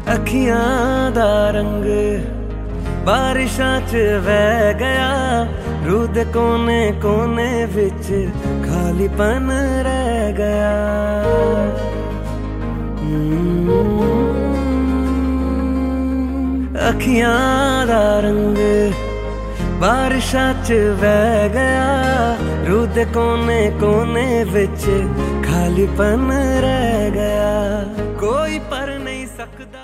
ਅੱਖੀਆਂ ਦਾ ਰੰਗ ਬਾਰਿਸ਼ਾਂ 'ਚ ਵਹਿ ਗਿਆ, ਰੂਹ ਦੇ ਕੋਨੇ ਕੋਨੇ ਵਿੱਚ ਖਾਲੀਪਨ ਰਹਿ ਗਿਆ। ਅੱਖੀਆਂ ਦਾ ਰੰਗ ਬਾਰਿਸ਼ਾਂ 'ਚ ਵਹਿ ਗਿਆ, ਰੂਹ ਦੇ ਕੋਨੇ ਕੋਨੇ ਵਿੱਚ ਖਾਲੀਪਨ ਰਹਿ ਗਿਆ। ਕੋਈ ਪਰ ਨਹੀਂ ਸਕਦਾ।